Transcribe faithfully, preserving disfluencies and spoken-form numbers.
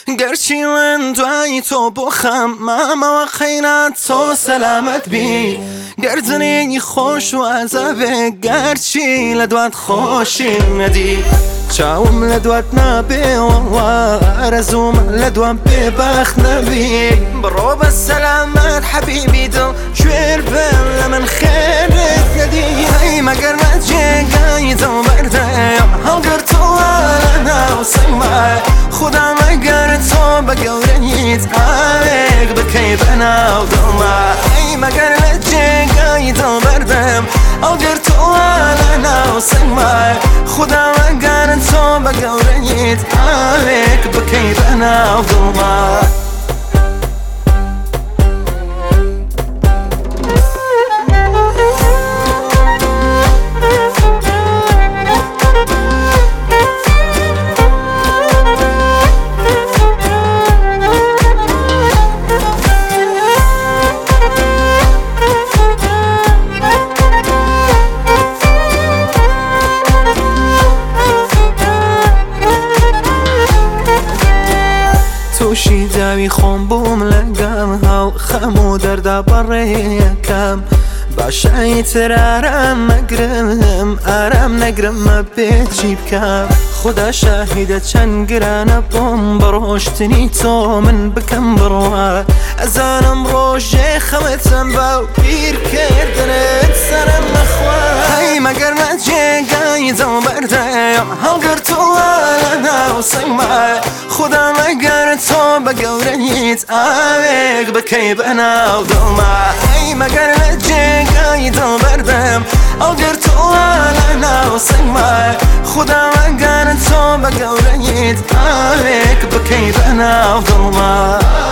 گرچی من دوای تو بخم ماما خیرات تو سلامت بی گردنی خوش و عذابه گرچی لدوات خوشی ندی چاوم لدوات نبی والله رزوم لدوات ببخت نبی برو بالسلامات حبيبي دل جوير بل من خيرت ندي هاي ما قرمت جي قايد وبردايم هل قرتو انا وسمع خدا ما قرتو بقورنيت عليك بكيب انا وضلمع هاي ما قرمت جي قايد وبردايم هل قرتو انا وسمع خدا ما قرتو بقورنيت عليك بكيب انا وضلمع توشی داوی خۆم بووم لەگەڵ هەڵ خەم و دەردا بەڕێیەکەم باشایی تر ئارام مەگرم ئارام نەگرممە بێچی بکەم خدا شاهیدە چەند گرانە بۆم بەڕۆشتنی تۆ من بکەم بڕوا ئەزانم ڕۆژێ خەمەتم باو پیرکردنت سەرم نەخوا هەی مەگەرمە جێگای دڵ بەردەیەم هەڵگرتووە لە ناو سەیما خدا مەگەر تۆ بە گەورەیت ئاوێک بکەی بەناو دڵما هەی مەگەر لە جێگای دڵ بەردەم هەڵگرتووە لە ناو سەیما خدا مەگەر تۆ بە گەورەیت ئاوێک بکەی بەناو دڵما